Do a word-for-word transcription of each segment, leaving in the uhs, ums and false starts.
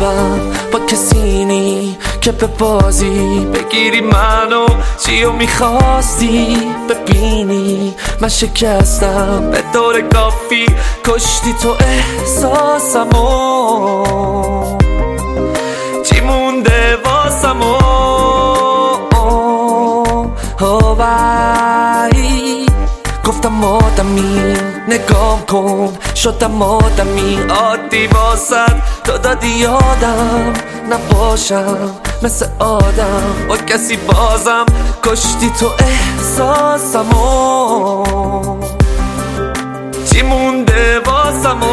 نرفتم با کسی نی که به بازی بگیری منو. چیو میخواستی ببینی من شکستم به دور کافی، کشتی تو احساسمو. چی مونده واسمو؟ وای گفتم آدمی نگام کن، شدم آدمی عادی واسد تو دادی یادم نباشم مثل آدم با کسی بازم. کشتی تو احساسمو. چی مونده واسمو؟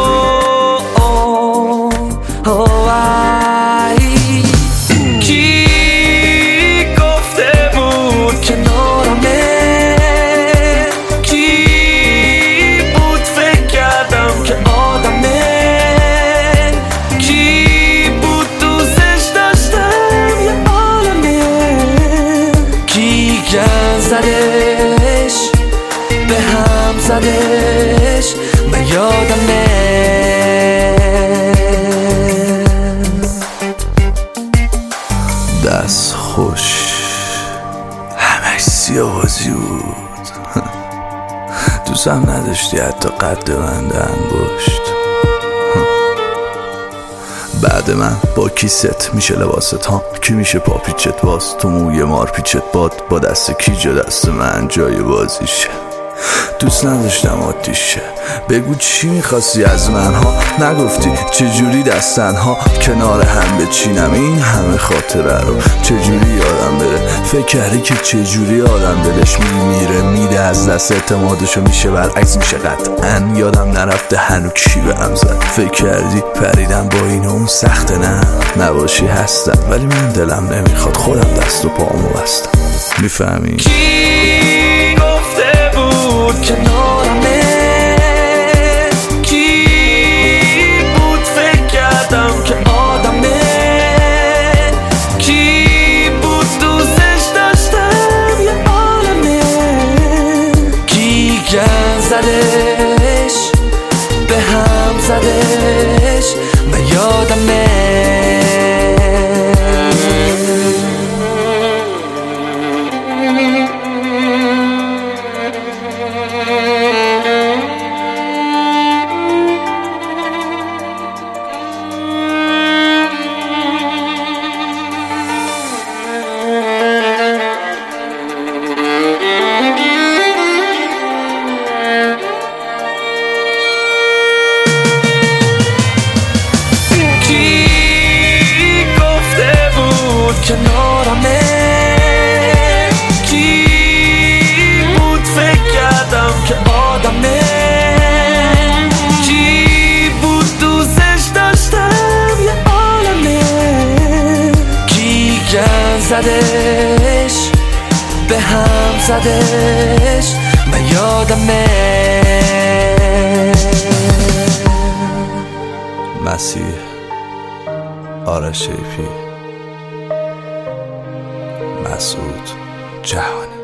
وای کی گفته بود کنارمه؟ کی بود فکر کردم که آدمه؟ کی بود دوستش داشتم یه عالمه؟ کی گن زدش به هم زدش من یادمه. دست خوش همش سیاوازی بود. دوستم نداشتی حتی قد من ده انگشت. بعد من با کی ست میشه لباست ها؟ کی میشه پا پیچت باز تو موی مار پیچت باد؟ با دست کی جا دست من جای بازیشه؟ دوست نداشتم عادیشه. بگو چی میخواستی از من ها؟ نگفتی چجوری دستن ها کنار هم بچینم این همه خاطره رو؟ چجوری یادم بره؟ فکر کردی که چجوری آدم دلش میمیره میده از دست اعتمادشو میشه برعکس میشه؟ قطعا یادم نرفته هنو کی به هم زد. فکر کردی پریدم با این اون سخته؟ نه نباشی هستم ولی من دلم نمیخواد خودم دست و پامو بستم. میفهمی؟ کنارمه کی بود فکر کردم که آدمه؟ کی بود دوستش داشتم یه عالمه؟ کی گن زدش به هم زدش من یادمه. کنارمه کی بود فکر کردم که آدمه؟ کی بود دوستش داشتم یه عالمه؟ کی گن زدش به هم زدش من یادمه. مسیح آرش شیپی، مسعود جهانی.